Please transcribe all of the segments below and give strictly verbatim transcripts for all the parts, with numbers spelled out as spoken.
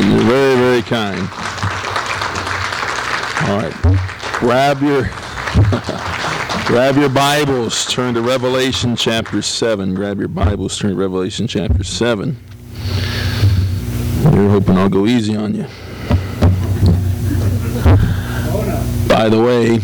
You're very, very kind. All right. Grab your grab your Bibles. Turn to Revelation chapter seven. Grab your Bibles. Turn to Revelation chapter seven. You're hoping I'll go easy on you. By the way,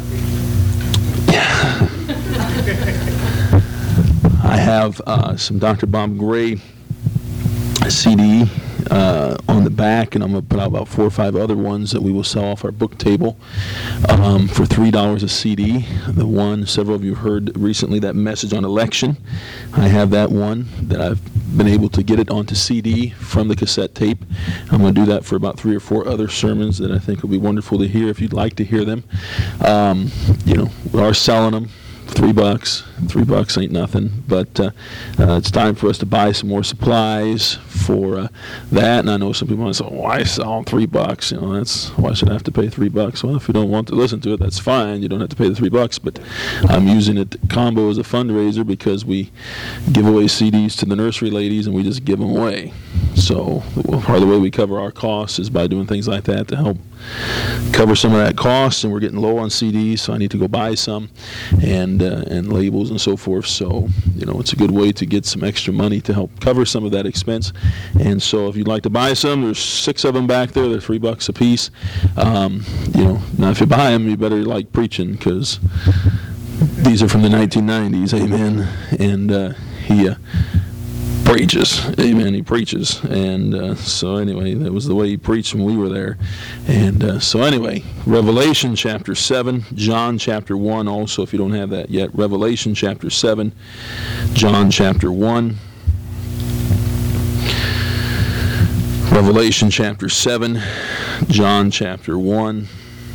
I have uh, some Doctor Bob Gray C D uh, on the back, and I'm going to put out about four or five other ones that we will sell off our book table um, for three dollars a C D. The one, several of you heard recently, that message on election. I have that one that I've been able to get it onto C D from the cassette tape. I'm going to do that for about three or four other sermons that I think will be wonderful to hear if you'd like to hear them. Um, you know, we are selling them. Three bucks. Three bucks ain't nothing. But uh, uh, it's time for us to buy some more supplies for uh, that. And I know some people want to say, why sell them three bucks? You know, that's why should I have to pay three bucks? Well, if you don't want to listen to it, that's fine. You don't have to pay the three bucks. But I'm using it combo as a fundraiser because we give away C Ds to the nursery ladies and we just give them away. So part of the way we cover our costs is by doing things like that to help cover some of that cost. And we're getting low on C Ds, so I need to go buy some and uh, and labels and so forth. So, you know, it's a good way to get some extra money to help cover some of that expense. And so if you'd like to buy some, there's six of them back there. They're three bucks a piece. Um, you know, now if you buy them, you better like preaching because these are from the nineteen nineties. Amen. And uh, he... Uh, preaches. Amen. He preaches. And uh, so anyway, that was the way he preached when we were there. And uh, so anyway, Revelation chapter seven, John chapter one also, if you don't have that yet. Revelation chapter seven, John chapter one. Revelation chapter seven, John chapter one.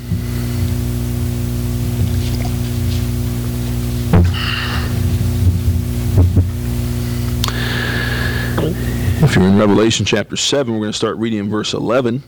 If you're in Revelation chapter seven, we're going to start reading in verse eleven.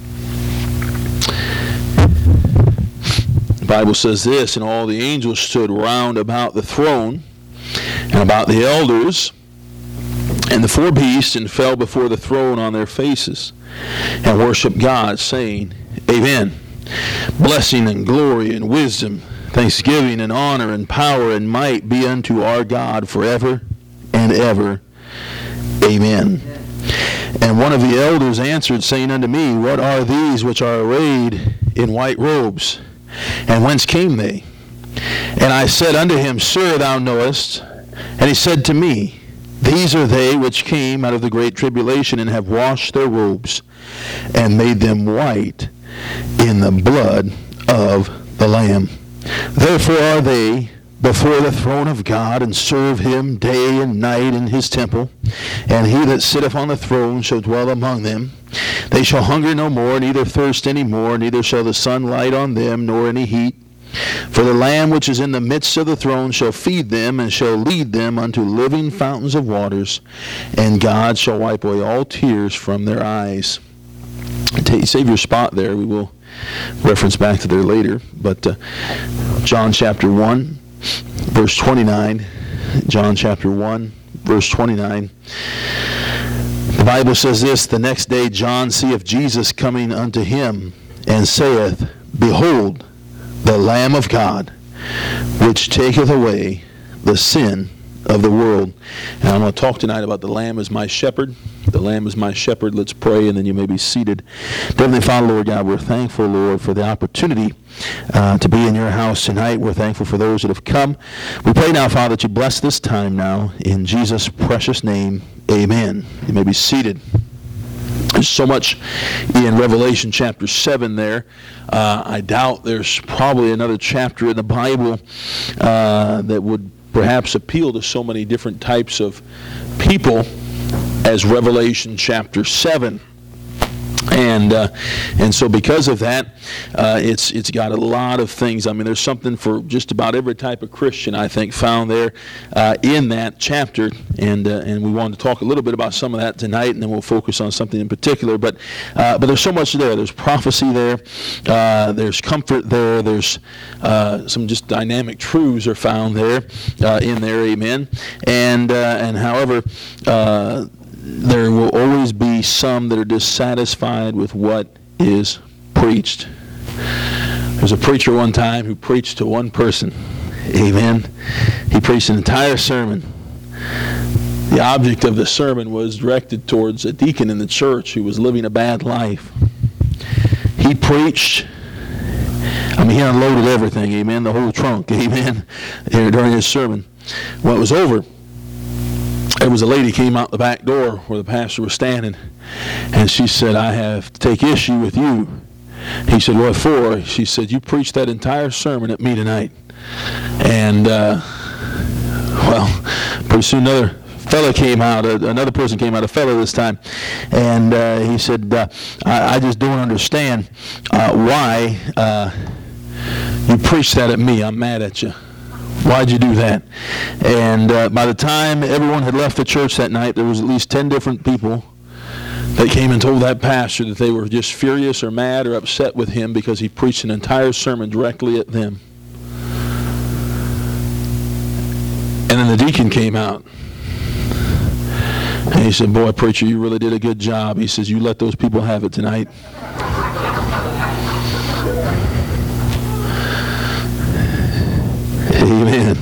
The Bible says this, and all the angels stood round about the throne and about the elders and the four beasts, and fell before the throne on their faces and worshiped God, saying, Amen. Blessing and glory and wisdom, thanksgiving and honor and power and might be unto our God forever and ever. Amen. And one of the elders answered, saying unto me, What are these which are arrayed in white robes? And whence came they? And I said unto him, Sir, thou knowest. And he said to me, These are they which came out of the great tribulation, and have washed their robes, and made them white in the blood of the Lamb. Therefore are they before the throne of God, and serve him day and night in his temple. And he that sitteth on the throne shall dwell among them. They shall hunger no more, neither thirst any more, neither shall the sun light on them, nor any heat. For the Lamb which is in the midst of the throne shall feed them, and shall lead them unto living fountains of waters. And God shall wipe away all tears from their eyes. Take, save your spot there. We will reference back to there later. But uh, John chapter one. Verse twenty-nine, John chapter one, verse twenty-nine. The Bible says this, The next day John seeth Jesus coming unto him, and saith, Behold, the Lamb of God, which taketh away the sin of the world. And I'm going to talk tonight about the Lamb as my shepherd. The Lamb is my shepherd. Let's pray, and then you may be seated. Heavenly Father, Lord God, we're thankful, Lord, for the opportunity uh, to be in your house tonight. We're thankful for those that have come. We pray now, Father, that you bless this time now. In Jesus' precious name, amen. You may be seated. There's so much in Revelation chapter seven there. Uh, I doubt there's probably another chapter in the Bible uh, that would perhaps appeal to so many different types of people as Revelation chapter seven. And uh, and so because of that, uh, it's it's got a lot of things. I mean, there's something for just about every type of Christian, I think, found there uh, in that chapter. And uh, and we wanted to talk a little bit about some of that tonight, and then we'll focus on something in particular. But uh, but there's so much there. There's prophecy there. Uh, there's comfort there. There's uh, some just dynamic truths are found there uh, in there. Amen. And uh, and however. Uh, there will always be some that are dissatisfied with what is preached. There was a preacher one time who preached to one person. Amen. He preached an entire sermon. The object of the sermon was directed towards a deacon in the church who was living a bad life. He preached, I mean, he unloaded everything, amen, the whole trunk, amen, during his sermon. When it was over, there was a lady came out the back door where the pastor was standing, and she said, "I have to take issue with you." He said, "What for?" She said, "You preached that entire sermon at me tonight." And, uh, well, pretty soon another fellow came out, uh, another person came out, a fellow this time, and uh, he said, uh, I, I just don't understand uh, why uh, you preached that at me. I'm mad at you. Why'd you do that? And uh, by the time everyone had left the church that night, there was at least ten different people that came and told that pastor that they were just furious or mad or upset with him because he preached an entire sermon directly at them. And then the deacon came out. And he said, "Boy, preacher, you really did a good job." He says, "You let those people have it tonight." Amen.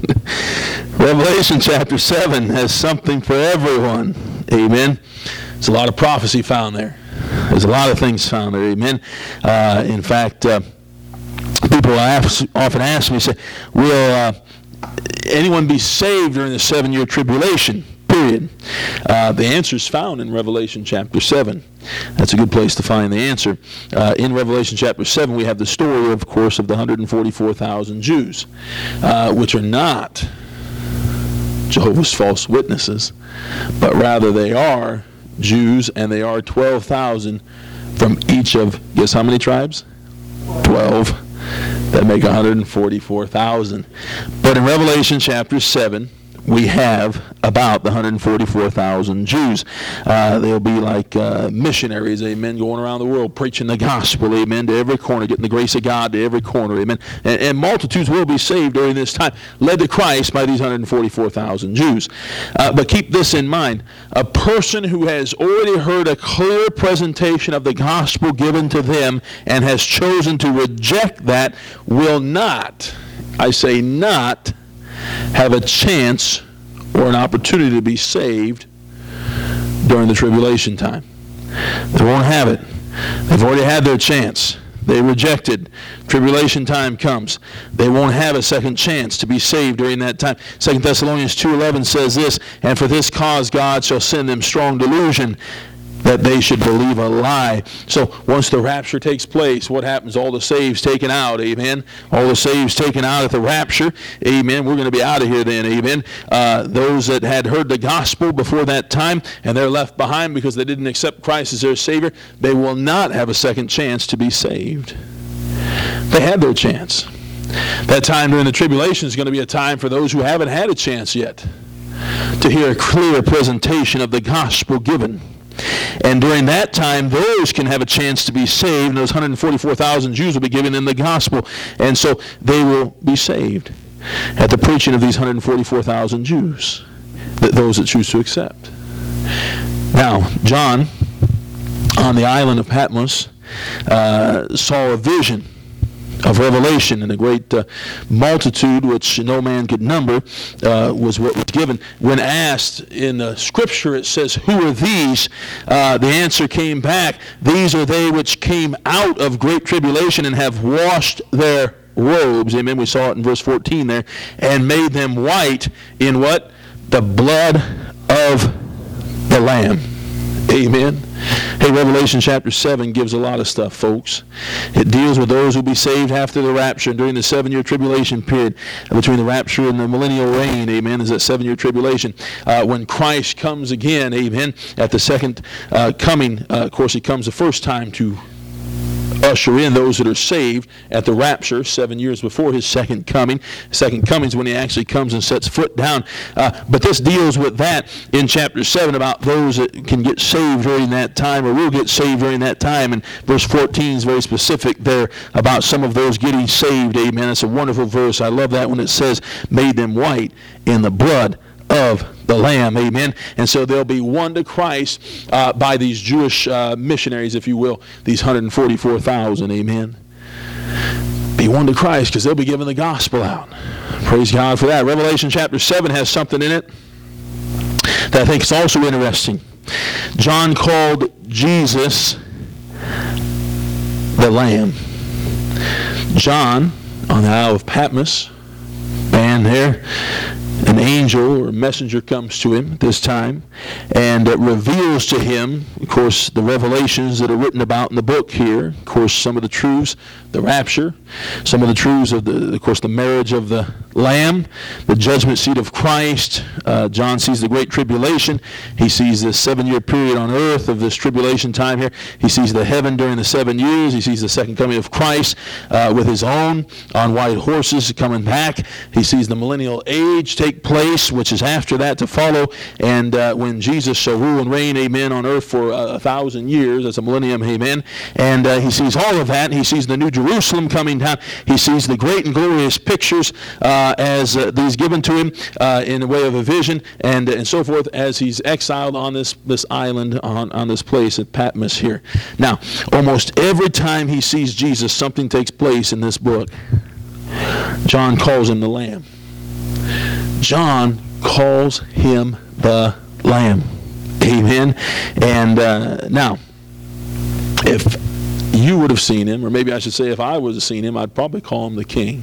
Revelation chapter seven has something for everyone. Amen. There's a lot of prophecy found there. There's a lot of things found there. Amen. Uh, in fact, uh, people ask, often ask me, say, will uh, anyone be saved during the seven-year tribulation? Period. Uh, the answer is found in Revelation chapter seven. That's a good place to find the answer. Uh, in Revelation chapter seven, we have the story, of course, of the one hundred forty-four thousand Jews, uh, which are not Jehovah's false witnesses, but rather they are Jews, and they are twelve thousand from each of, guess how many tribes? twelve. That make one hundred forty-four thousand. But in Revelation chapter seven, we have about the one hundred forty-four thousand Jews. Uh, they'll be like uh, missionaries, amen, going around the world preaching the gospel, amen, to every corner, getting the grace of God to every corner, amen. And, and multitudes will be saved during this time, led to Christ by these one hundred forty-four thousand Jews. Uh, but keep this in mind. A person who has already heard a clear presentation of the gospel given to them and has chosen to reject that will not, I say not, have a chance or an opportunity to be saved during the tribulation time. They won't have it. They've already had their chance. They rejected. Tribulation time comes. They won't have a second chance to be saved during that time. Second Thessalonians two eleven says this, "And for this cause God shall send them strong delusion, that they should believe a lie." So once the rapture takes place, what happens? All the saves taken out, amen. All the saves taken out at the rapture, amen. We're going to be out of here then, amen. Uh, those that had heard the gospel before that time and they're left behind because they didn't accept Christ as their Savior, they will not have a second chance to be saved. They had their chance. That time during the tribulation is going to be a time for those who haven't had a chance yet to hear a clear presentation of the gospel given. And during that time, those can have a chance to be saved, and those one hundred forty-four thousand Jews will be given in the gospel, and so they will be saved at the preaching of these one hundred forty-four thousand Jews, th- those that choose to accept. Now, John, on the island of Patmos, uh, saw a vision of Revelation, and a great uh, multitude which no man could number uh, was what was given. When asked in the scripture, it says, "Who are these?" Uh, the answer came back, "These are they which came out of great tribulation and have washed their robes." Amen. We saw it in verse fourteen there. "And made them white in" what? "The blood of the Lamb." Amen. Hey, Revelation chapter seven gives a lot of stuff, folks. It deals with those who will be saved after the rapture and during the seven-year tribulation period between the rapture and the millennial reign. Amen. Is that seven-year tribulation. Uh, when Christ comes again, amen, at the second uh, coming, uh, of course, he comes the first time to usher in those that are saved at the rapture, seven years before his second coming. Second coming is when he actually comes and sets foot down. Uh, but this deals with that in chapter seven about those that can get saved during that time or will get saved during that time. And verse fourteen is very specific there about some of those getting saved. Amen. It's a wonderful verse. I love that when it says, "Made them white in the blood of the Lamb, amen. And so they'll be won to Christ uh, by these Jewish uh, missionaries, if you will, these one hundred forty-four thousand, amen. Be won to Christ because they'll be giving the gospel out. Praise God for that. Revelation chapter seven has something in it that I think is also interesting. John called Jesus the Lamb. John, on the Isle of Patmos, man there, an angel or a messenger comes to him this time and it reveals to him, of course, the revelations that are written about in the book here. Of course, some of the truths, the rapture, some of the truths of the, of course, the marriage of the Lamb, the judgment seat of Christ. Uh, John sees the great tribulation. He sees this seven-year period on earth of this tribulation time here. He sees the heaven during the seven years. He sees the second coming of Christ uh, with his own on white horses coming back. He sees the millennial age take place, which is after that to follow. And uh, when Jesus shall rule and reign, amen, on earth for a, a thousand years, that's a millennium, amen. And uh, he sees all of that. He sees the New Jerusalem coming down. He sees the great and glorious pictures uh, as uh, these given to him uh, in the way of a vision and and so forth as he's exiled on this, this island, on, on this place at Patmos here. Now, almost every time he sees Jesus, something takes place in this book. John calls him the Lamb. John calls him the Lamb. Amen. And uh, now, if you would have seen him, or maybe I should say if I would have seen him, I'd probably call him the King.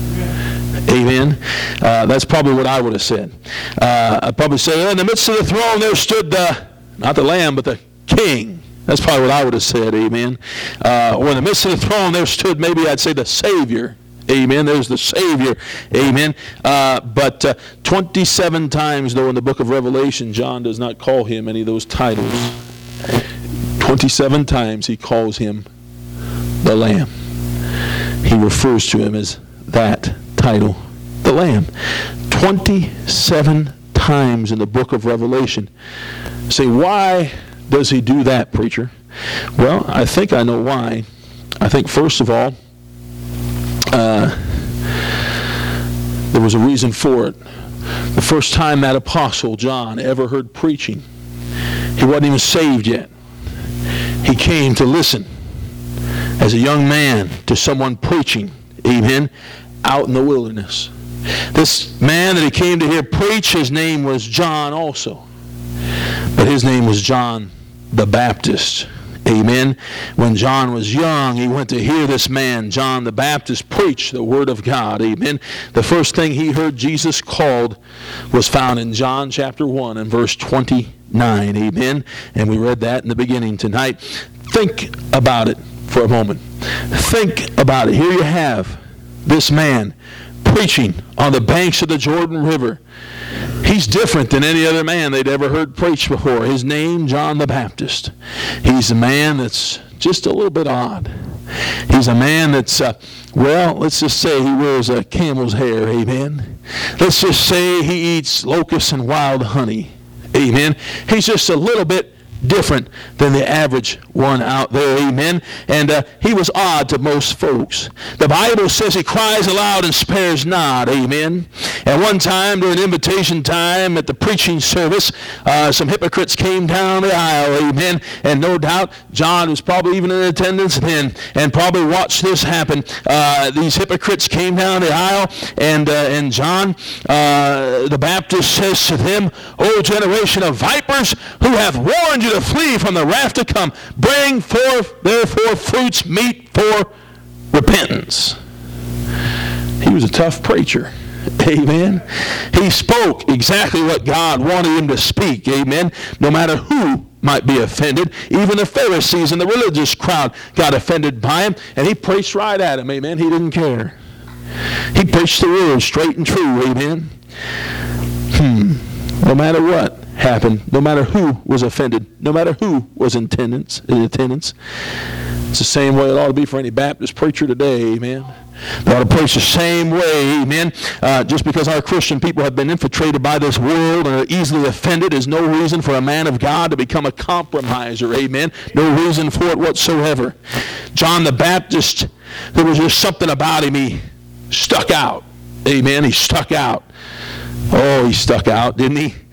Amen. Uh, that's probably what I would have said. Uh, I'd probably say, in the midst of the throne there stood the, not the Lamb, but the King. That's probably what I would have said. Amen. Uh, or in the midst of the throne there stood, maybe I'd say the Savior. Amen. There's the Savior. Amen. Uh, but uh, twenty-seven times, though, in the book of Revelation, John does not call him any of those titles. twenty-seven times he calls him the Lamb. He refers to him as that title, the Lamb. twenty-seven times in the book of Revelation. Say, why does he do that, preacher? Well, I think I know why. I think, first of all, uh, there was a reason for it. The first time that apostle, John, ever heard preaching, he wasn't even saved yet. He came to listen as a young man to someone preaching, amen, out in the wilderness. This man that he came to hear preach, his name was John also. But his name was John the Baptist. Amen. When John was young, he went to hear this man, John the Baptist, preach the Word of God. Amen. The first thing he heard Jesus called was found in John chapter one and verse twenty-nine. Amen. And we read that in the beginning tonight. Think about it for a moment. Think about it. Here you have this man preaching on the banks of the Jordan River. He's different than any other man they'd ever heard preach before. His name, John the Baptist. He's a man that's just a little bit odd. He's a man that's, uh, well, let's just say he wears a camel's hair, amen. Let's just say he eats locusts and wild honey, amen. He's just a little bit different than the average one out there, amen. And uh, he was odd to most folks. The Bible says he cries aloud and spares not, amen. At one time during invitation time at the preaching service, uh, some hypocrites came down the aisle, amen. And no doubt John was probably even in attendance then and probably watched this happen. Uh, these hypocrites came down the aisle and, uh, and John uh, the Baptist says to them, O generation of vipers, who hath warned you to flee from the wrath to come, bring forth therefore fruits meet for repentance. He was a tough preacher. Amen. He spoke exactly what God wanted him to speak. Amen. No matter who might be offended. Even the Pharisees and the religious crowd got offended by him, and he preached right at him. Amen. He didn't care. He preached the word straight and true. Amen. Hmm. No matter what happened, no matter who was offended, no matter who was in attendance, in attendance. It's the same way it ought to be for any Baptist preacher today, amen. They ought to preach the same way, amen. Uh, just because our Christian people have been infiltrated by this world and are easily offended is no reason for a man of God to become a compromiser, amen. No reason for it whatsoever. John the Baptist, there was just something about him, he stuck out, amen. He stuck out. Oh, he stuck out, didn't he?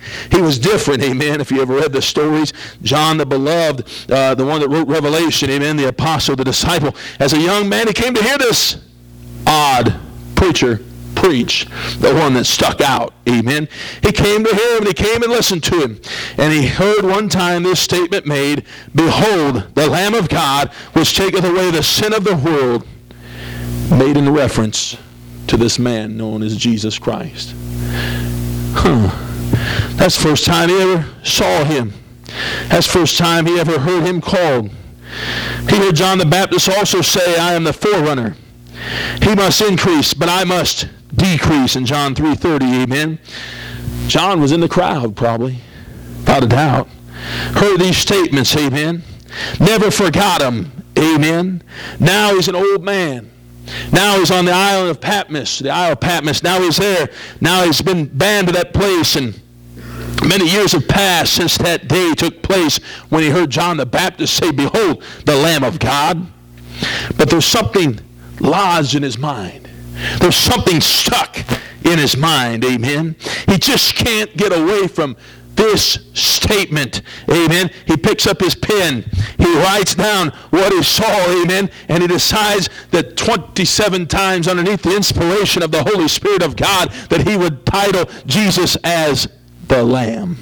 He was different, amen. If you ever read the stories, John the beloved, uh, the one that wrote Revelation, amen, the apostle, the disciple, as a young man, he came to hear this odd preacher preach, the one that stuck out, amen. He came to hear him, and he came and listened to him. And he heard one time this statement made, "Behold, the Lamb of God, which taketh away the sin of the world," made in reference to this man known as Jesus Christ. Huh. That's the first time he ever saw him. That's the first time he ever heard him called. He heard John the Baptist also say, "I am the forerunner. He must increase, but I must decrease," in John three thirty, amen. John was in the crowd probably, without a doubt. Heard these statements, amen. Never forgot them, amen. Now he's an old man. Now he's on the island of Patmos, the Isle of Patmos. Now he's there. Now he's been banned to that place, and many years have passed since that day took place when he heard John the Baptist say, "Behold, the Lamb of God." But there's something lodged in his mind. There's something stuck in his mind, amen. He just can't get away from this statement, amen. He picks up his pen, he writes down what he saw, amen, and he decides that twenty-seven times underneath the inspiration of the Holy Spirit of God that he would title Jesus as the Lamb.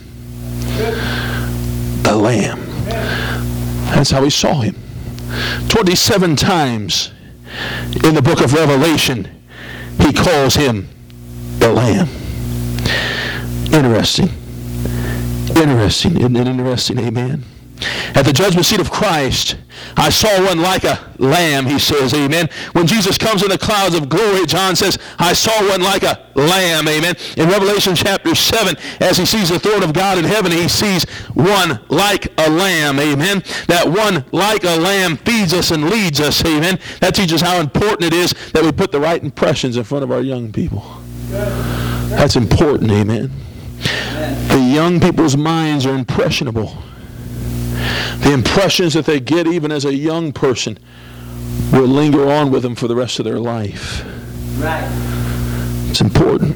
The Lamb. That's how he saw him. twenty-seven times in the book of Revelation, he calls him the Lamb. Interesting. Interesting. Isn't it interesting? Amen. At the judgment seat of Christ, I saw one like a lamb, he says, amen. When Jesus comes in the clouds of glory, John says, I saw one like a lamb, amen. In Revelation chapter seven, as he sees the throne of God in heaven, he sees one like a lamb, amen. That one like a lamb feeds us and leads us, amen. That teaches how important it is that we put the right impressions in front of our young people. That's important, amen. The young people's minds are impressionable. The impressions that they get even as a young person will linger on with them for the rest of their life. Right. It's important.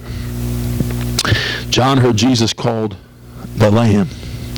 John heard Jesus called the Lamb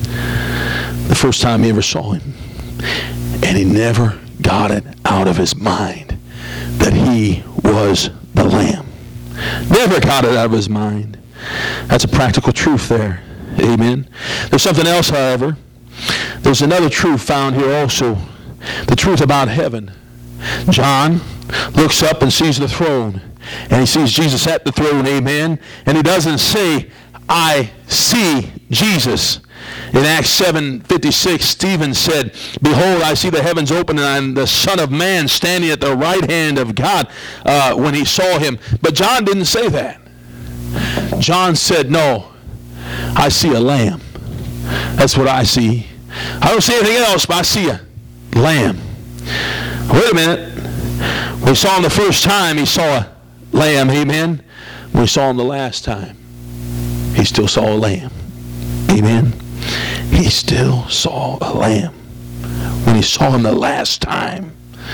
the first time he ever saw him. And he never got it out of his mind that he was the Lamb. Never got it out of his mind. That's a practical truth there. Amen. There's something else, however. There's another truth found here also. The truth about heaven. John looks up and sees the throne. And he sees Jesus at the throne. Amen. And he doesn't say, I see Jesus. In Acts seven fifty-six, Stephen said, Behold, I see the heavens open and the Son of Man standing at the right hand of God uh, when he saw him. But John didn't say that. John said, no, I see a lamb. That's what I see. I don't see anything else, but I see a lamb. Wait a minute. We saw him the first time, he saw a lamb, amen. We saw him the last time, he still saw a lamb, amen. He still saw a lamb. When he saw him the last time,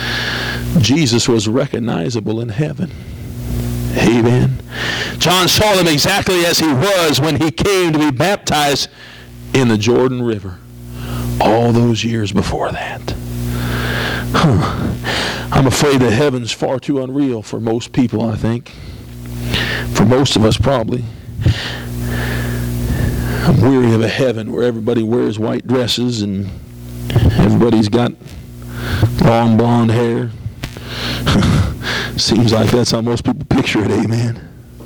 Jesus was recognizable in heaven. Amen. John saw him exactly as he was when he came to be baptized in the Jordan River. All those years before that. Huh. I'm afraid that heaven's far too unreal for most people, I think. For most of us, probably. I'm weary of a heaven where everybody wears white dresses and everybody's got long blonde hair. Seems like that's how most people picture it, amen.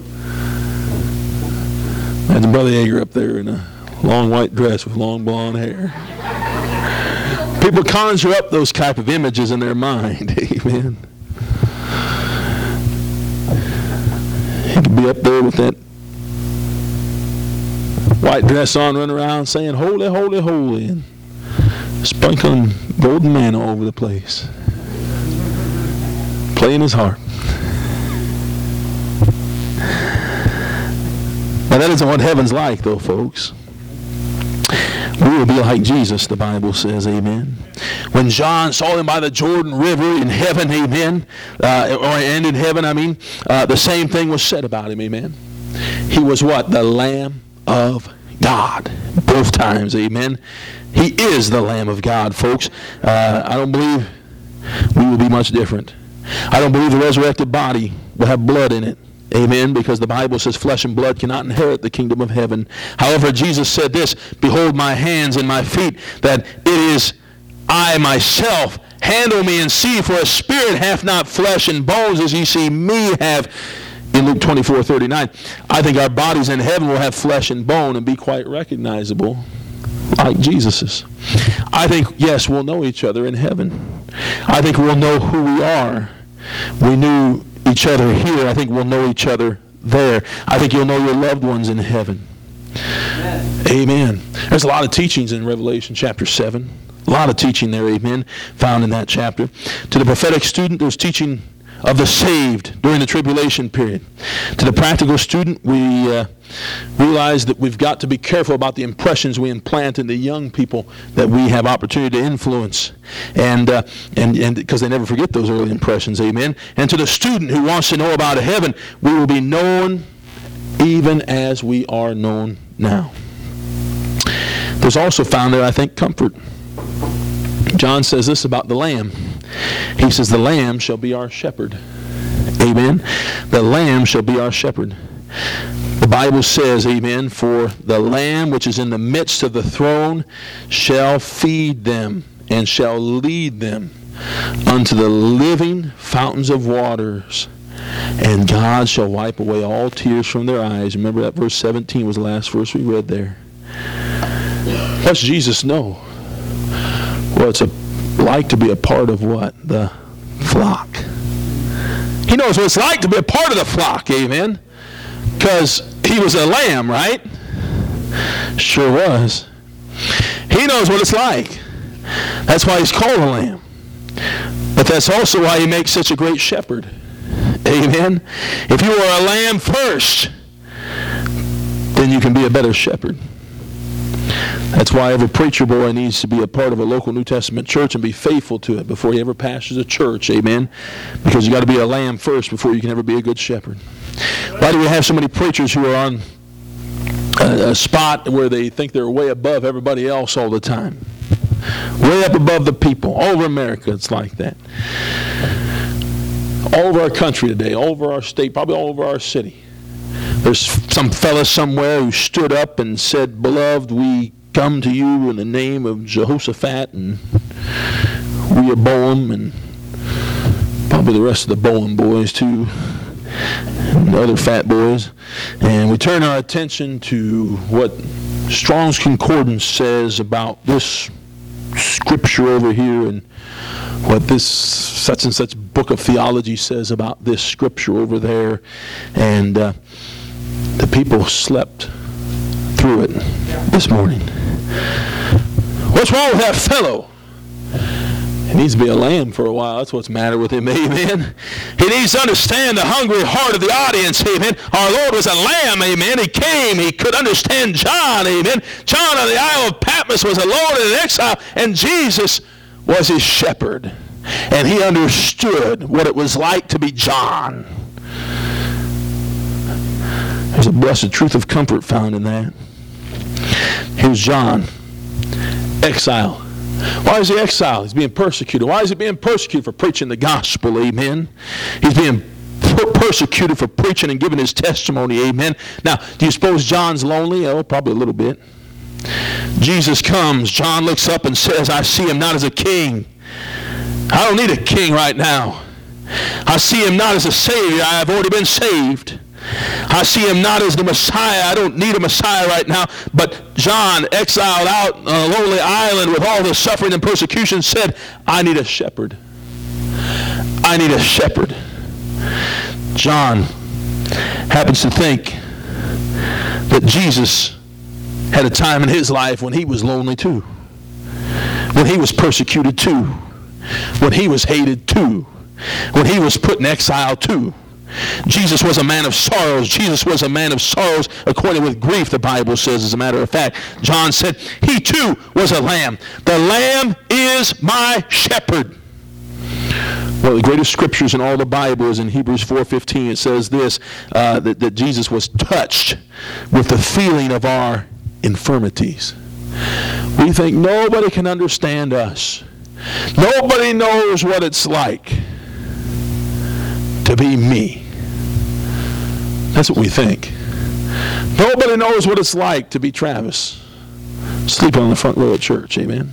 Imagine Brother Yeager up there in a long white dress with long blonde hair. People conjure up those type of images in their mind, amen. He could be up there with that white dress on, running around saying, holy, holy, holy, and sprinkling golden manna all over the place. Playing his harp. Now that isn't what heaven's like, though, folks. We will be like Jesus, the Bible says, amen. When John saw him by the Jordan River in heaven, amen, uh, or and in heaven, I mean, uh, the same thing was said about him, amen. He was what? The Lamb of God. Both times, amen. He is the Lamb of God, folks. Uh, I don't believe we will be much different. I don't believe the resurrected body will have blood in it. Amen, because the Bible says flesh and blood cannot inherit the kingdom of heaven. However, Jesus said this, behold my hands and my feet, that it is I myself. Handle me and see, for a spirit hath not flesh and bones as ye see me have. In Luke twenty-four thirty-nine, I think our bodies in heaven will have flesh and bone and be quite recognizable like Jesus's. I think, yes, we'll know each other in heaven. I think we'll know who we are. We knew each other here. I think we'll know each other there. I think you'll know your loved ones in heaven. Amen. Amen. There's a lot of teachings in Revelation chapter seven. A lot of teaching there, amen, found in that chapter. To the prophetic student, there's teaching of the saved during the tribulation period. To the practical student, we uh, realize that we've got to be careful about the impressions we implant in the young people that we have opportunity to influence, and uh, and and because they never forget those early impressions, amen. And to the student who wants to know about heaven, we will be known even as we are known now. There's also found there, I think, comfort. John says this about the Lamb. He says, the Lamb shall be our shepherd. Amen. The Lamb shall be our shepherd. The Bible says, amen, for the Lamb which is in the midst of the throne shall feed them and shall lead them unto the living fountains of waters. And God shall wipe away all tears from their eyes. Remember that verse seventeen was the last verse we read there. What's Jesus know? Well, it's a, like to be a part of what? The flock. He knows what it's like to be a part of the flock, amen? Because he was a lamb, right? Sure was. He knows what it's like. That's why he's called a lamb. But that's also why he makes such a great shepherd. Amen? If you are a lamb first, then you can be a better shepherd. That's why every preacher boy needs to be a part of a local New Testament church and be faithful to it before he ever pastors a church. Amen? Because you got to be a lamb first before you can ever be a good shepherd. Why do we have so many preachers who are on a, a spot where they think they're way above everybody else all the time? Way up above the people. All over America it's like that. All over our country today, all over our state, probably all over our city. There's some fella somewhere who stood up and said, beloved, we come to you in the name of Jehoshaphat and Rehoboam and probably the rest of the Bowen boys too, and the other fat boys. And we turn our attention to what Strong's Concordance says about this scripture over here and what this such and such book of theology says about this scripture over there. And uh, the people slept through it this morning. What's wrong with that fellow? He needs to be a lamb for a while. That's what's the matter with him, amen. He needs to understand the hungry heart of the audience, amen. Our Lord was a lamb, amen. He came, he could understand John, amen. John on the Isle of Patmos was alone and in exile, and Jesus was his shepherd. And he understood what it was like to be John. There's a blessed truth of comfort found in that. Here's John, exile. Why is he exiled? He's being persecuted. Why is he being persecuted? For preaching the gospel, amen. He's being persecuted for preaching and giving his testimony, amen. Now, do you suppose John's lonely? Oh, probably a little bit. Jesus comes. John looks up and says, I see him not as a king. I don't need a king right now. I see him not as a savior. I have already been saved. I see him not as the Messiah. I don't need a Messiah right now. But John, exiled out on a lonely island with all the suffering and persecution, said, I need a shepherd. I need a shepherd. John happens to think that Jesus had a time in his life when he was lonely too. When he was persecuted too. When he was hated too. When he was put in exile too. Jesus was a man of sorrows. Jesus was a man of sorrows according with grief, the Bible says, as a matter of fact. John said, he too was a lamb. The lamb is my shepherd. One of the greatest scriptures in all the Bible is in Hebrews four fifteen. It says this, uh, that, that Jesus was touched with the feeling of our infirmities. We think nobody can understand us. Nobody knows what it's like to be me. That's what we think. Nobody knows what it's like to be Travis, sleeping on the front row at church. Amen.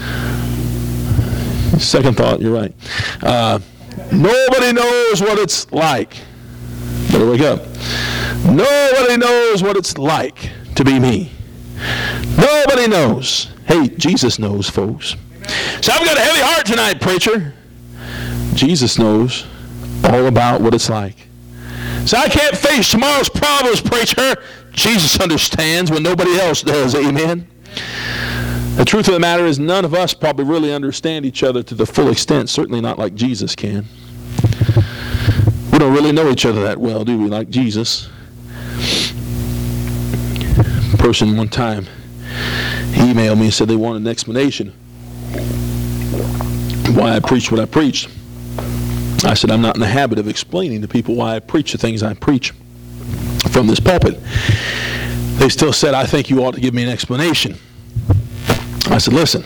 Second thought, you're right. Uh, nobody knows what it's like. Better wake up. Nobody knows what it's like to be me. Nobody knows. Hey, Jesus knows, folks. So I've got a heavy heart tonight, preacher. Jesus knows all about what it's like. So I can't face tomorrow's problems, preacher. Jesus understands when nobody else does. Amen. The truth of the matter is none of us probably really understand each other to the full extent, certainly not like Jesus can. We don't really know each other that well, do we, like Jesus? A person one time emailed me and said they wanted an explanation why I preached what I preached. I said, I'm not in the habit of explaining to people why I preach the things I preach from this pulpit. They still said, I think you ought to give me an explanation. I said, listen,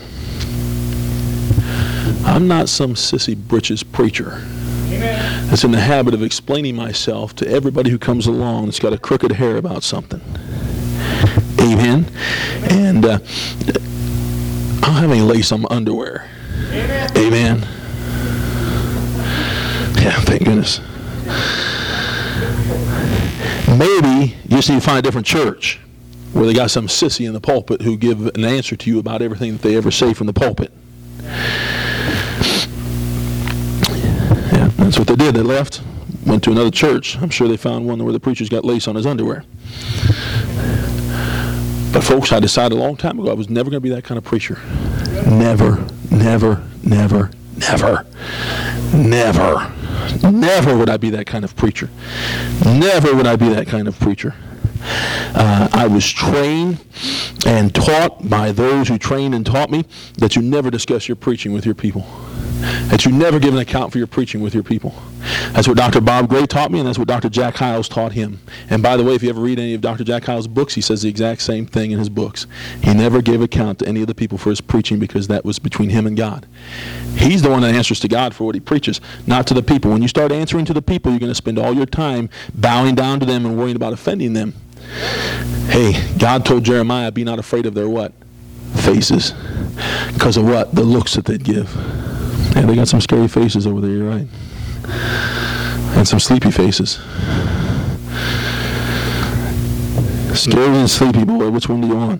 I'm not some sissy britches preacher that's in the habit of explaining myself to everybody who comes along that's got a crooked hair about something. Amen. And uh, I don't have any lace on my underwear. Amen. Amen. Yeah, thank goodness. Maybe you just need to find a different church where they got some sissy in the pulpit who give an answer to you about everything that they ever say from the pulpit. Yeah, that's what they did. They left, went to another church. I'm sure they found one where the preacher's got lace on his underwear. But folks, I decided a long time ago I was never going to be that kind of preacher. Never, never, never, never, never, never would I be that kind of preacher. Never would I be that kind of preacher. Uh, I was trained and taught by those who trained and taught me that you never discuss your preaching with your people. That you never give an account for your preaching with your people. That's what Doctor Bob Gray taught me, and that's what Doctor Jack Hyles taught him. And by the way, if you ever read any of Doctor Jack Hyles' books, he says the exact same thing in his books. He never gave account to any of the people for his preaching because that was between him and God. He's the one that answers to God for what he preaches, not to the people. When you start answering to the people, you're going to spend all your time bowing down to them and worrying about offending them. Hey, God told Jeremiah, be not afraid of their what? Faces. Because of what? The looks that they'd give. Yeah, they got some scary faces over there, you're right. And some sleepy faces. Scary and sleepy, boy. Which one do you want?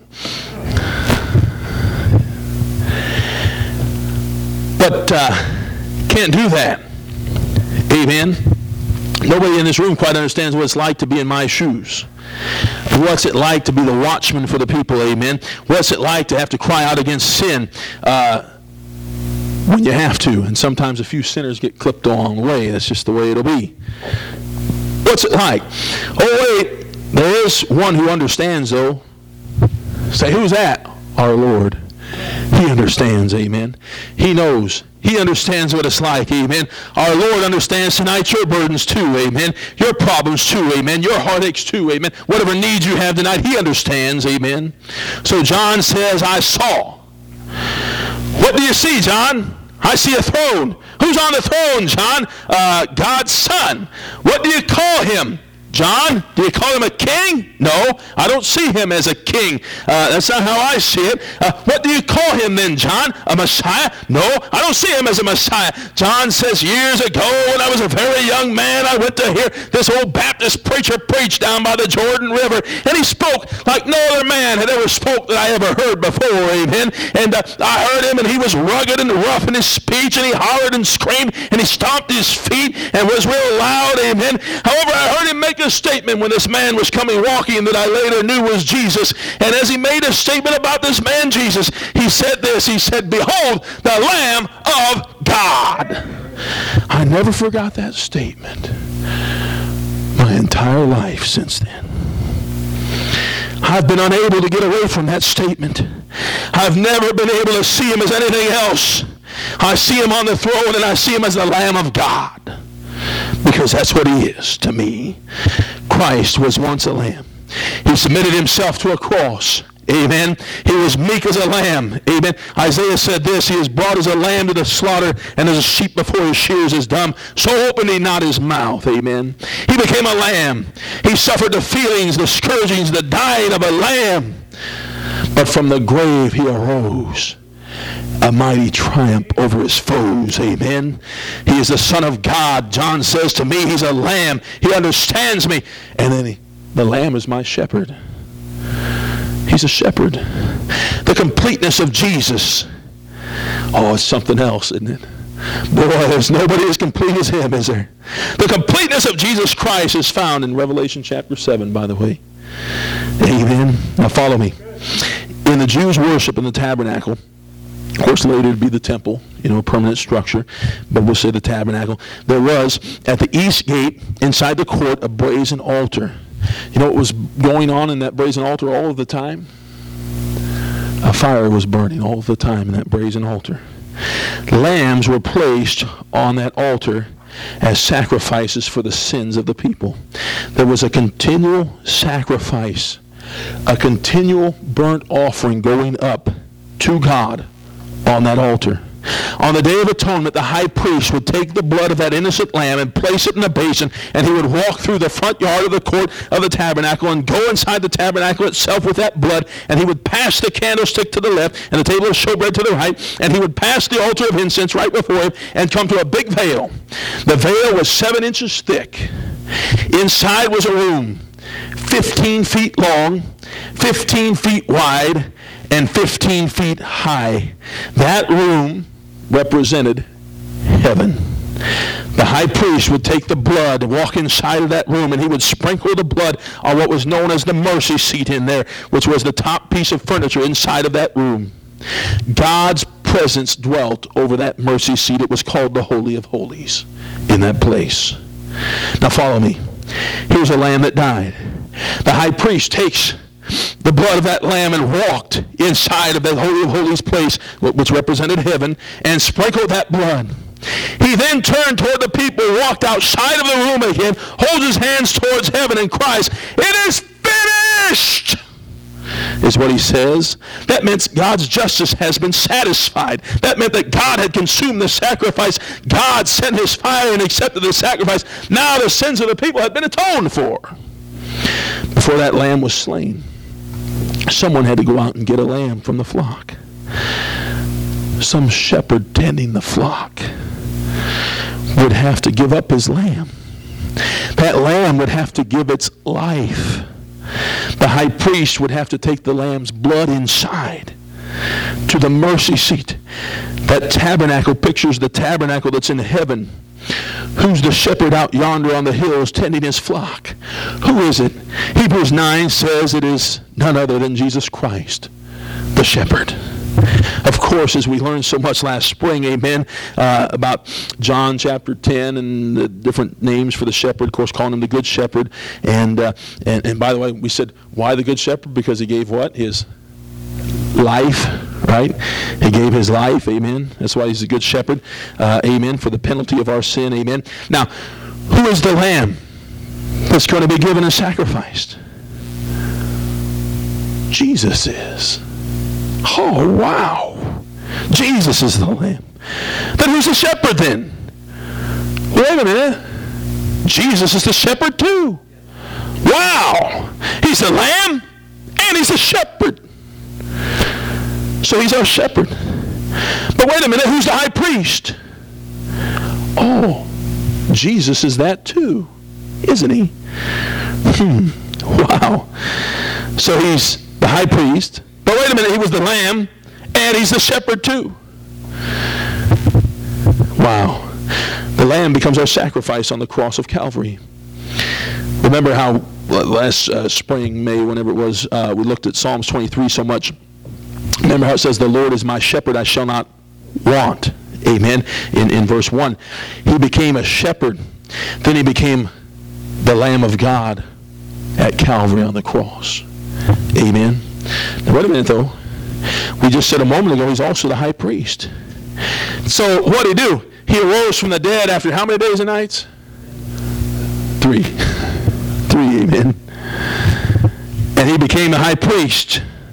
But uh, can't do that. Amen. Nobody in this room quite understands what it's like to be in my shoes. What's it like to be the watchman for the people? Amen. What's it like to have to cry out against sin uh, when you have to? And sometimes a few sinners get clipped along the way. That's just the way it'll be. What's it like? Oh, wait. There is one who understands, though. Say, who's that? Our Lord. He understands, amen. He knows. He understands what it's like, amen. Our Lord understands tonight your burdens too, amen. Your problems too, amen. Your heartaches too, amen. Whatever needs you have tonight, he understands, amen. So John says, I saw. What do you see, John? I see a throne. Who's on the throne, John? Uh, God's Son. What do you call him? John, do you call him a king? No, I don't see him as a king. Uh, that's not how I see it. Uh, what do you call him then, John? A Messiah? No, I don't see him as a Messiah. John says, years ago when I was a very young man, I went to hear this old Baptist preacher preach down by the Jordan River, and he spoke like no other man had ever spoke that I ever heard before, amen. And uh, I heard him, and he was rugged and rough in his speech, and he hollered and screamed, and he stomped his feet and was real loud, amen. However, I heard him make a statement when this man was coming walking that I later knew was Jesus. And as he made a statement about this man Jesus, he said this. He said, behold, the Lamb of God. I never forgot that statement my entire life since then. I've been unable to get away from that statement. I've never been able to see him as anything else. I see him on the throne, and I see him as the Lamb of God. Because that's what he is to me. Christ was once a lamb. He submitted himself to a cross, Amen. He was meek as a lamb. Amen. Isaiah said this, he is brought as a lamb to the slaughter, and as a sheep before his shears is dumb, so opened he not his mouth. Amen. He became a lamb. He suffered the feelings, the scourgings, the dying of a lamb. But from the grave he arose, a mighty triumph over his foes. Amen. He is the Son of God. John says to me, he's a lamb. He understands me. And then he, the lamb is my shepherd. He's a shepherd. The completeness of Jesus. Oh, it's something else, isn't it? Boy, there's nobody as complete as him, is there? The completeness of Jesus Christ is found in Revelation chapter seven, by the way. Amen. Now follow me. In the Jews' worship in the tabernacle, of course later it'd be the temple, you know, a permanent structure, but we'll say the tabernacle, there was at the east gate inside the court a brazen altar. You know what was going on in that brazen altar all of the time? A fire was burning all of the time in that brazen altar. Lambs were placed on that altar as sacrifices for the sins of the people. There was a continual sacrifice, a continual burnt offering going up to God on that altar. On the Day of Atonement, the high priest would take the blood of that innocent lamb and place it in a basin, and he would walk through the front yard of the court of the tabernacle and go inside the tabernacle itself with that blood, and he would pass the candlestick to the left and the table of showbread to the right, and he would pass the altar of incense right before him and come to a big veil. The veil was seven inches thick. Inside was a room fifteen feet long, fifteen feet wide, and fifteen feet high. That room represented heaven. The high priest would take the blood, walk inside of that room, and he would sprinkle the blood on what was known as the mercy seat in there, which was the top piece of furniture inside of that room. God's presence dwelt over that mercy seat. It was called the Holy of Holies in that place. Now follow me. Here's a lamb that died. The high priest takes the blood of that lamb and walked inside of that Holy of Holies place, which represented heaven, and sprinkled that blood. He then turned toward the people, walked outside of the room again, holds his hands towards heaven and cries, "It is finished!" is what he says. That meant God's justice has been satisfied. That meant that God had consumed the sacrifice. God sent his fire and accepted the sacrifice. Now the sins of the people had been atoned for. Before that lamb was slain, someone had to go out and get a lamb from the flock. Some shepherd tending the flock would have to give up his lamb. That lamb would have to give its life. The high priest would have to take the lamb's blood inside to the mercy seat. That tabernacle pictures the tabernacle that's in heaven. Who's the shepherd out yonder on the hills tending his flock? Who is it? Hebrews nine says it is none other than Jesus Christ, the shepherd. Of course, as we learned so much last spring, amen, uh, about John chapter ten and the different names for the shepherd, of course, calling him the good shepherd. And, uh, and, and by the way, we said, why the good shepherd? Because he gave what? His life, right? He gave his life, amen. That's why he's a good shepherd, uh, amen, for the penalty of our sin, amen. Now, who is the lamb that's going to be given and sacrificed? Jesus is. Oh, wow. Jesus is the lamb. Then who's the shepherd then? Wait a minute. Jesus is the shepherd too. Wow. He's the lamb and he's the shepherd. So he's our shepherd. But wait a minute, who's the high priest? Oh, Jesus is that too, isn't he? Hmm. Wow. So he's the high priest. But wait a minute, he was the lamb, and he's the shepherd too. Wow. The lamb becomes our sacrifice on the cross of Calvary. Remember how last uh, spring, May, whenever it was, uh, we looked at Psalms twenty-three so much. Remember how it says, the Lord is my shepherd, I shall not want. Amen. In, in verse one. He became a shepherd. Then he became the Lamb of God at Calvary on the cross. Amen. Now wait a minute though. We just said a moment ago he's also the high priest. So what did he do? He arose from the dead after how many days and nights? Three. Three, amen. And he became the high priest.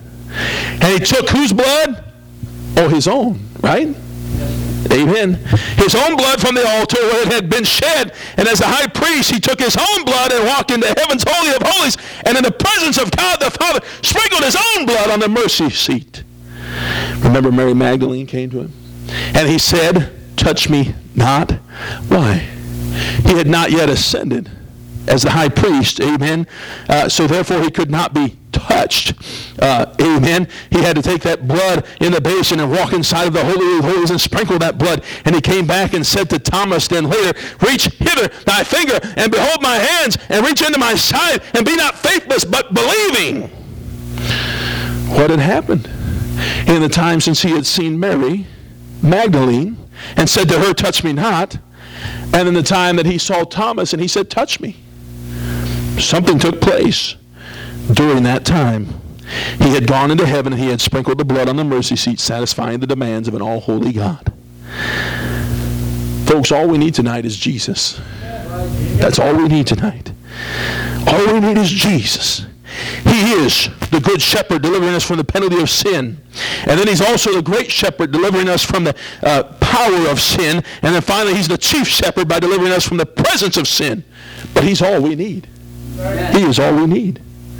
And he took whose blood? Oh, his own, right? Amen. His own blood from the altar where it had been shed. And as a high priest, he took his own blood and walked into heaven's holy of holies. And in the presence of God the Father, sprinkled his own blood on the mercy seat. Remember Mary Magdalene came to him? And he said, touch me not. Why? He had not yet ascended as the high priest. Amen. Uh, so therefore he could not be touched. Uh, amen. He had to take that blood in the basin and walk inside of the Holy of Holies and sprinkle that blood. And he came back and said to Thomas then later, reach hither thy finger and behold my hands and reach into my side and be not faithless but believing. What had happened? In the time since he had seen Mary Magdalene and said to her, touch me not. And in the time that he saw Thomas and he said, touch me. Something took place. During that time, he had gone into heaven and he had sprinkled the blood on the mercy seat, satisfying the demands of an all-holy God. Folks, all we need tonight is Jesus. That's all we need tonight. All we need is Jesus. He is the good shepherd delivering us from the penalty of sin. And then he's also the great shepherd delivering us from the uh, power of sin. And then finally, he's the chief shepherd by delivering us from the presence of sin. But he's all we need. He is all we need.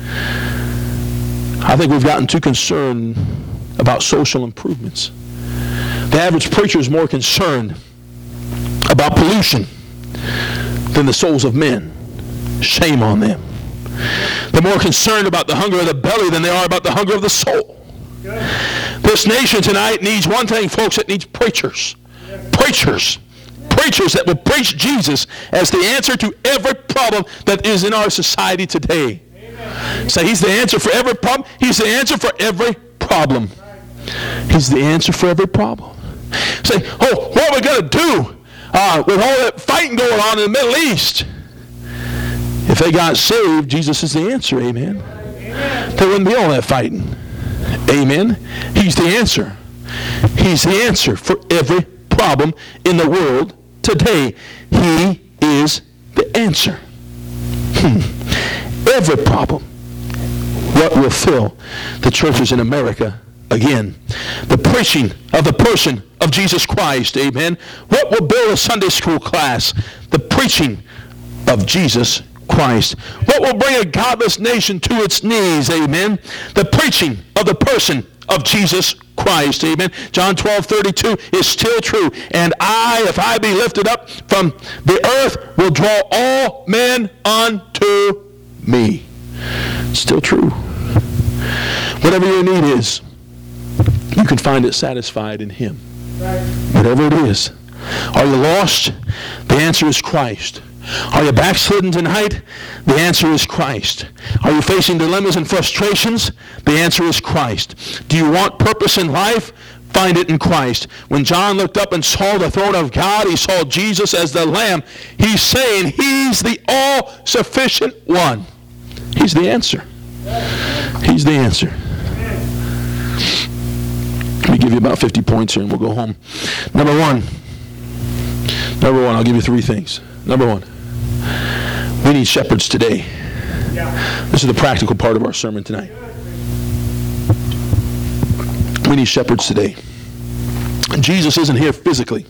I think we've gotten too concerned about social improvements. The average preacher is more concerned about pollution than the souls of men. Shame on them. They're more concerned about the hunger of the belly than they are about the hunger of the soul. This nation tonight needs one thing, folks. It needs preachers. Preachers. Preachers that will preach Jesus as the answer to every problem that is in our society today. Amen. Say, he's the answer for every problem. He's the answer for every problem. He's the answer for every problem. Say, oh, what are we going to do uh, with all that fighting going on in the Middle East? If they got saved, Jesus is the answer. Amen. Amen. There wouldn't be all that fighting. Amen. He's the answer. He's the answer for every problem in the world today. He is the answer. Hmm. Every problem. What will fill the churches in America again? The preaching of the person of Jesus Christ. Amen. What will build a Sunday school class? The preaching of Jesus Christ. What will bring a godless nation to its knees? Amen. The preaching of the person of Jesus Christ. Amen. John twelve thirty-two is still true. And I, if I be lifted up from the earth, will draw all men unto me. Still true. Whatever your need is, you can find it satisfied in him. Whatever it is. Are you lost? The answer is Christ. Are you backslidden tonight? The answer is Christ. Are you facing dilemmas and frustrations? The answer is Christ. Do you want purpose in life? Find it in Christ. When John looked up and saw the throne of God, he saw Jesus as the Lamb. He's saying he's the all-sufficient one. He's the answer. He's the answer. Let me give you about fifty points here and we'll go home. Number one. Number one, I'll give you three things. Number one. We need shepherds today. Yeah. This is the practical part of our sermon tonight. We need shepherds today. Jesus isn't here physically.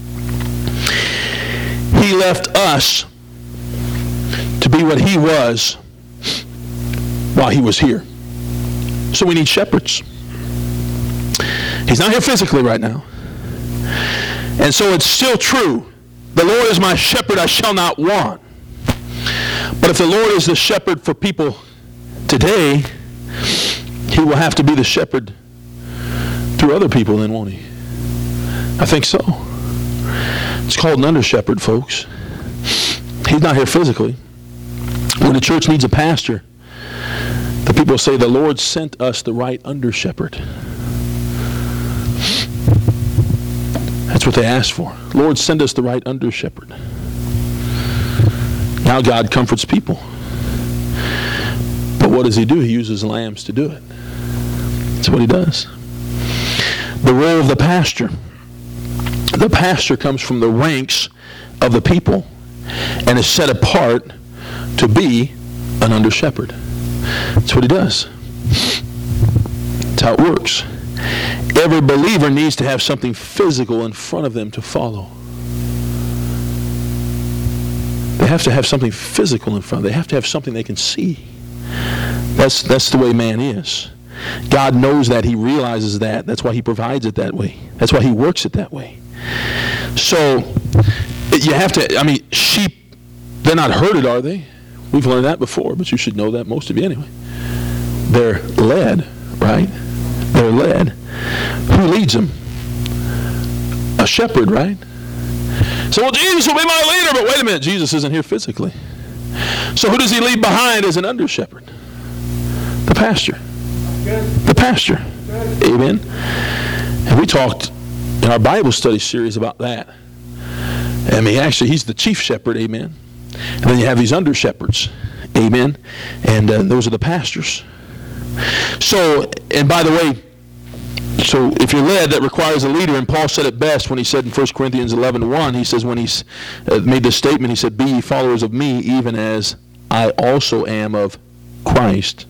He left us to be what he was while he was here. So we need shepherds. He's not here physically right now. And so it's still true. The Lord is my shepherd, I shall not want. But if the Lord is the shepherd for people today, he will have to be the shepherd through other people then, won't he? I think so. It's called an under-shepherd, folks. He's not here physically. When the church needs a pastor, the people say the Lord sent us the right under-shepherd. That's what they asked for. Lord, send us the right under-shepherd. Now God comforts people. But what does he do? He uses lambs to do it. That's what he does. The role of the pastor. The pastor comes from the ranks of the people and is set apart to be an under-shepherd. That's what he does. That's how it works. Every believer needs to have something physical in front of them to follow. They have to have something physical in front of them. They have to have something they can see. That's, that's the way man is. God knows that. He realizes that. That's why he provides it that way. That's why he works it that way. So, you have to, I mean, sheep, they're not herded, are they? We've learned that before, but you should know that, most of you anyway. They're led, right? They're led. Who leads them? A shepherd, right? So, well, Jesus will be my leader, but wait a minute, Jesus isn't here physically. So who does he leave behind as an under shepherd? The pastor. The pastor. Amen. And we talked in our Bible study series about that. I mean, actually, he's the chief shepherd, amen. And then you have these under shepherds, amen. And uh, those are the pastors. So, and by the way, so if you're led, that requires a leader. And Paul said it best when he said in First Corinthians eleven one, he says when he uh, made this statement, he said, "Be ye followers of me, even as I also am of Christ."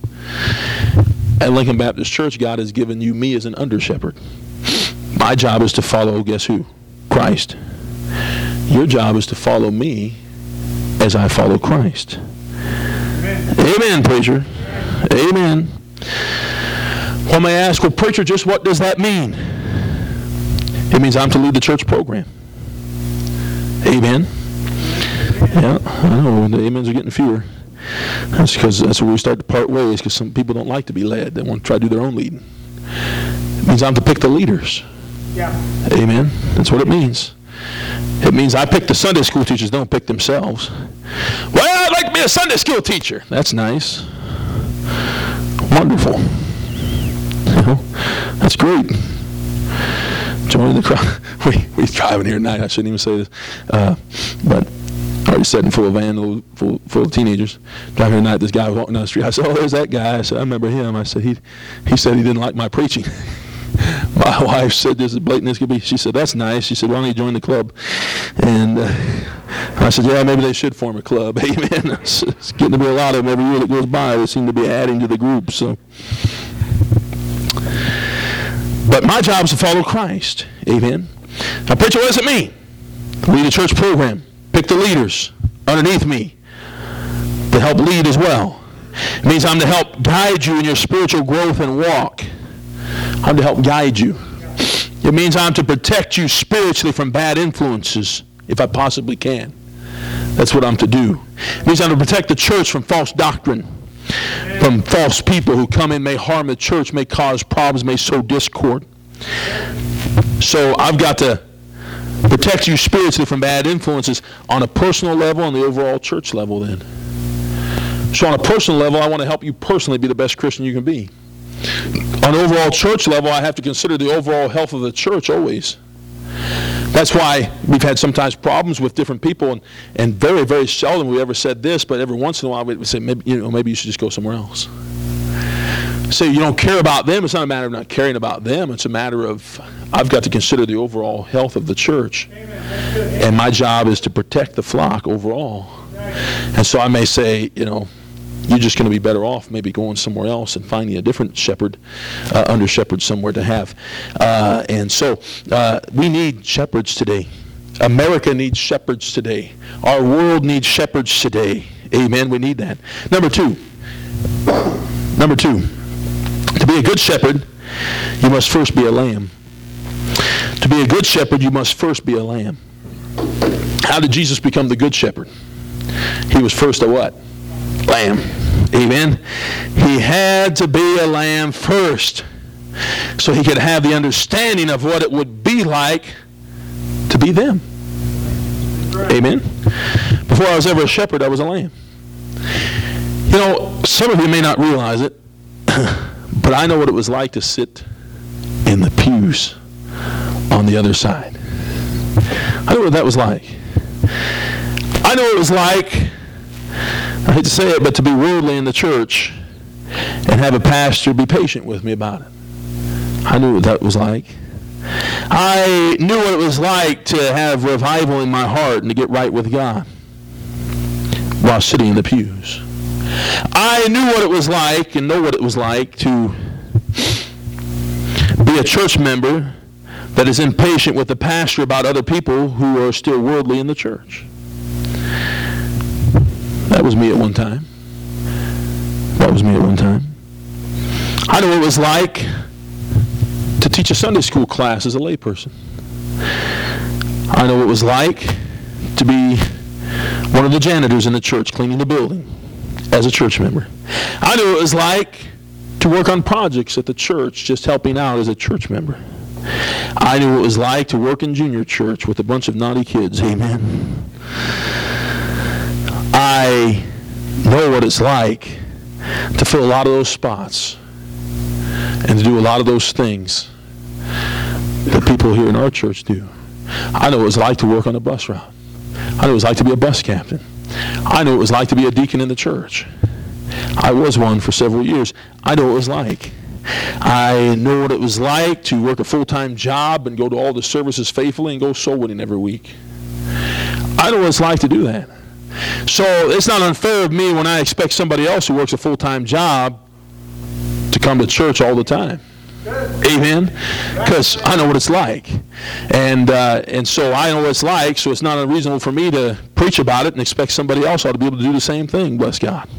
At Lincoln Baptist Church, God has given you me as an under shepherd. My job is to follow, guess who? Christ. Your job is to follow me as I follow Christ. Amen, Amen preacher. Amen. One may ask, well, preacher, just what does that mean? It means I'm to lead the church program. Amen. Yeah, I know. The amens are getting fewer. That's because that's where we start to part ways, because some people don't like to be led. They want to try to do their own leading. It means I'm to pick the leaders. Yeah. Amen. That's what it means. It means I pick the Sunday school teachers, don't pick themselves. Well, I'd like to be a Sunday school teacher. That's nice. Wonderful. You know, that's great. Join the crowd. We, we're driving here tonight. I shouldn't even say this. Uh, but I already said in full of van, full, full of teenagers. Driving here tonight, this guy was walking down the street. I said, oh, there's that guy. I said, I remember him. I said, he, he said he didn't like my preaching. My wife said this as blatant as could be. She said, that's nice. She said, why don't you join the club? And uh, I said, yeah, maybe they should form a club. Amen. It's, it's getting to be a lot of them every year that goes by. They seem to be adding to the group. So, but my job is to follow Christ. Amen. Now, preacher, what does it mean? Lead a church program. Pick the leaders underneath me to help lead as well. It means I'm to help guide you in your spiritual growth and walk. I'm to help guide you. It means I'm to protect you spiritually from bad influences, if I possibly can. That's what I'm to do. It means I'm to protect the church from false doctrine, from false people who come in, may harm the church, may cause problems, may sow discord. So I've got to protect you spiritually from bad influences on a personal level and the overall church level then. So on a personal level, I want to help you personally be the best Christian you can be. On an overall church level, I have to consider the overall health of the church always. That's why we've had sometimes problems with different people, and, and very, very seldom we ever said this, but every once in a while we say, maybe, you know, maybe you should just go somewhere else. So you don't care about them. It's not a matter of not caring about them. It's a matter of I've got to consider the overall health of the church. And my job is to protect the flock overall. And so I may say, you know, you're just going to be better off maybe going somewhere else and finding a different shepherd, uh, under shepherd somewhere to have. Uh, and so uh, we need shepherds today. America needs shepherds today. Our world needs shepherds today. Amen. We need that. Number two. Number two. To be a good shepherd, you must first be a lamb. To be a good shepherd, you must first be a lamb. How did Jesus become the good shepherd? He was first a what? Lamb. Amen. He had to be a lamb first so he could have the understanding of what it would be like to be them. Amen. Before I was ever a shepherd, I was a lamb. You know, some of you may not realize it, but I know what it was like to sit in the pews on the other side. I know what that was like. I know what it was like, I hate to say it, but to be worldly in the church and have a pastor be patient with me about it. I knew what that was like. I knew what it was like to have revival in my heart and to get right with God while sitting in the pews. I knew what it was like and know what it was like to be a church member that is impatient with the pastor about other people who are still worldly in the church. That was me at one time. That was me at one time. I know what it was like to teach a Sunday school class as a layperson. I know what it was like to be one of the janitors in the church cleaning the building as a church member. I knew what it was like to work on projects at the church just helping out as a church member. I knew what it was like to work in junior church with a bunch of naughty kids. Amen. I know what it's like to fill a lot of those spots and to do a lot of those things that people here in our church do. I know what it was like to work on a bus route. I know what it was like to be a bus captain. I know what it was like to be a deacon in the church. I was one for several years. I know what it was like. I know what it was like to work a full-time job and go to all the services faithfully and go soul winning every week. I know what it's like to do that. So it's not unfair of me when I expect somebody else who works a full-time job to come to church all the time. Amen? Because I know what it's like. And uh, and so I know what it's like, so it's not unreasonable for me to preach about it and expect somebody else ought to be able to do the same thing, bless God.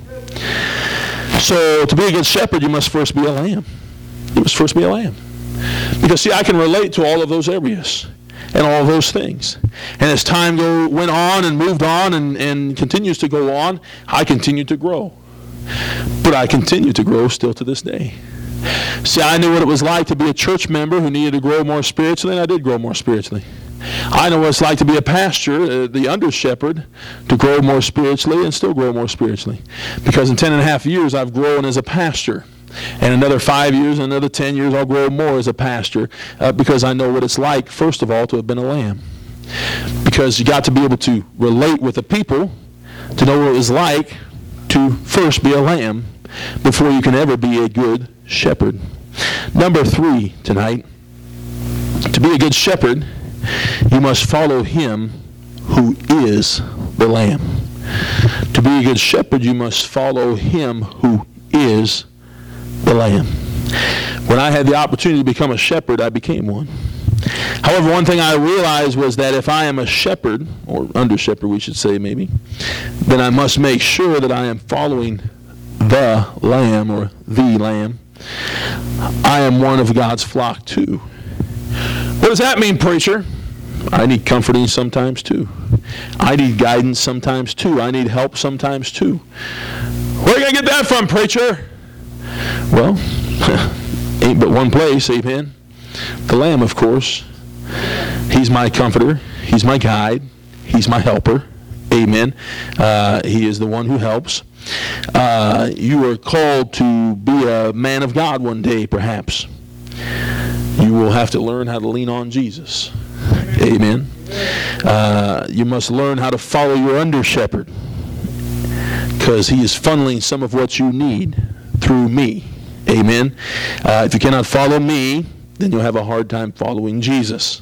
So to be a good shepherd, you must first be a lamb. You must first be a lamb. Because, see, I can relate to all of those areas and all of those things. And as time go, went on and moved on and, and continues to go on, I continue to grow. But I continue to grow still to this day. See, I knew what it was like to be a church member who needed to grow more spiritually, and I did grow more spiritually. I know what it's like to be a pastor, uh, the under shepherd, to grow more spiritually and still grow more spiritually. Because in ten and a half years, I've grown as a pastor. And another five years, and another ten years, I'll grow more as a pastor uh, because I know what it's like, first of all, to have been a lamb. Because you got to be able to relate with the people to know what it was like to first be a lamb before you can ever be a good shepherd. Number three tonight, to be a good shepherd, you must follow him who is the lamb. To be a good shepherd, you must follow him who is the lamb. When I had the opportunity to become a shepherd, I became one. However, one thing I realized was that if I am a shepherd, or under shepherd we should say maybe, then I must make sure that I am following the lamb or the lamb. I am one of God's flock too. What does that mean, preacher? I need comforting sometimes too. I need guidance sometimes too. I need help sometimes too. Where are you going to get that from, preacher? Well, ain't but one place, amen. The Lamb, of course. He's my comforter. He's my guide. He's my helper. Amen. Uh, he is the one who helps. Uh, you are called to be a man of God one day, perhaps. You will have to learn how to lean on Jesus. Amen. Uh, you must learn how to follow your under shepherd, because he is funneling some of what you need through me. Amen. Uh, if you cannot follow me, then you'll have a hard time following Jesus.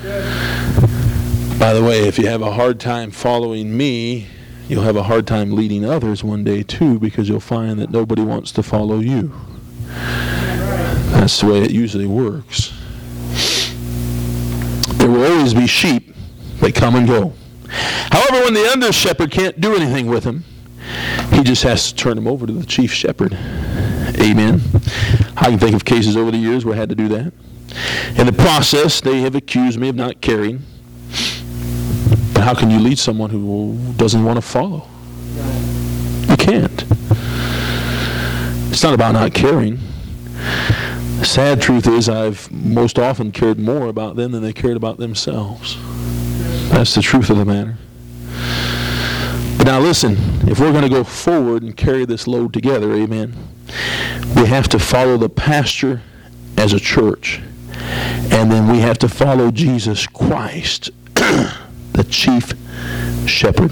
By the way, if you have a hard time following me, you'll have a hard time leading others one day too, because you'll find that nobody wants to follow you. That's the way it usually works. There will always be sheep that come and go. However, when the under shepherd can't do anything with him, he just has to turn him over to the chief shepherd. Amen. I can think of cases over the years where I had to do that. In the process, they have accused me of not caring. But how can you lead someone who doesn't want to follow? You can't. It's not about not caring. The sad truth is I've most often cared more about them than they cared about themselves. That's the truth of the matter. But now listen, if we're going to go forward and carry this load together, amen, we have to follow the pastor as a church. And then we have to follow Jesus Christ, the chief shepherd.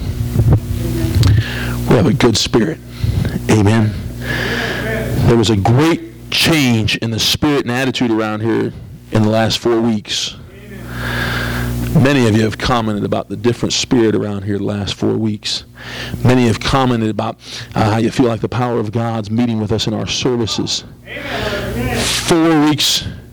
We have a good spirit. Amen. There was a great change in the spirit and attitude around here in the last four weeks. Many of you have commented about the different spirit around here the last four weeks. Many have commented about uh, how you feel like the power of God's meeting with us in our services. Four weeks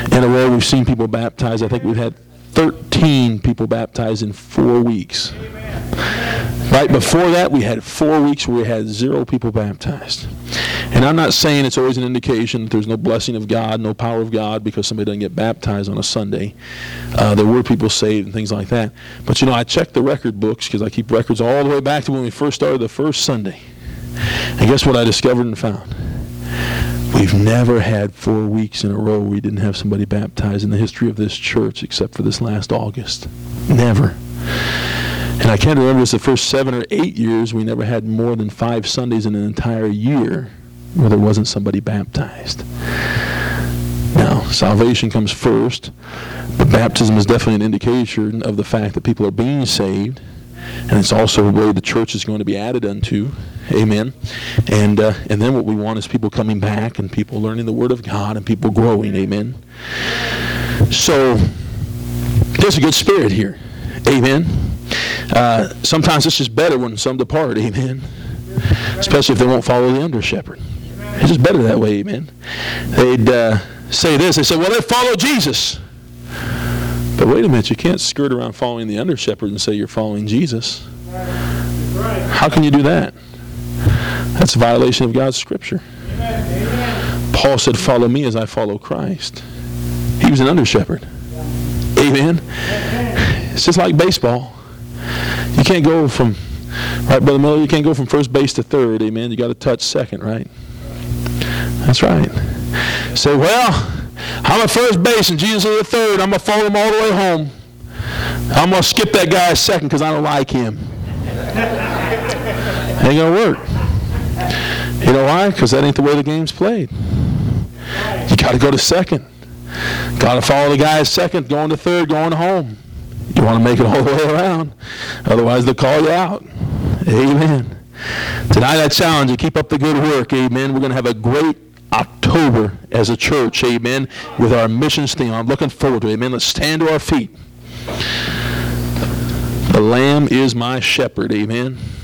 in a row we've seen people baptized. I think we've had thirteen people baptized in four weeks. Right before that, we had four weeks where we had zero people baptized. And I'm not saying it's always an indication that there's no blessing of God, no power of God, because somebody doesn't get baptized on a Sunday. Uh, there were people saved and things like that. But, you know, I checked the record books because I keep records all the way back to when we first started the first Sunday. And guess what I discovered and found? We've never had four weeks in a row where we didn't have somebody baptized in the history of this church except for this last August. Never. And I can't remember, it's the first seven or eight years we never had more than five Sundays in an entire year where there wasn't somebody baptized. Now, salvation comes first, but baptism is definitely an indication of the fact that people are being saved, and it's also a way the church is going to be added unto. Amen. And uh, and then what we want is people coming back and people learning the Word of God and people growing. Amen. So, there's a good spirit here. Amen. Uh, sometimes it's just better when some depart. Amen. Especially if they won't follow the under shepherd. It's just better that way. Amen. They'd uh, say this. They say, well, they follow Jesus. But wait a minute. You can't skirt around following the under shepherd and say you're following Jesus. How can you do that? That's a violation of God's scripture. Paul said, follow me as I follow Christ. He was an under shepherd. Amen. It's just like baseball. You can't go from, right, Brother Miller, you can't go from first base to third, amen. You got to touch second, right? That's right. Say, well, I'm at first base and Jesus is at third. I'm going to follow him all the way home. I'm going to skip that guy a second because I don't like him. Ain't going to work. You know why? Because that ain't the way the game's played. You got to go to second. Got to follow the guy at second, going to third, going home. You want to make it all the way around. Otherwise, they'll call you out. Amen. Tonight, I challenge you, keep up the good work. Amen. We're going to have a great October as a church. Amen. With our missions theme. I'm looking forward to it. Amen. Let's stand to our feet. The Lamb is my shepherd. Amen.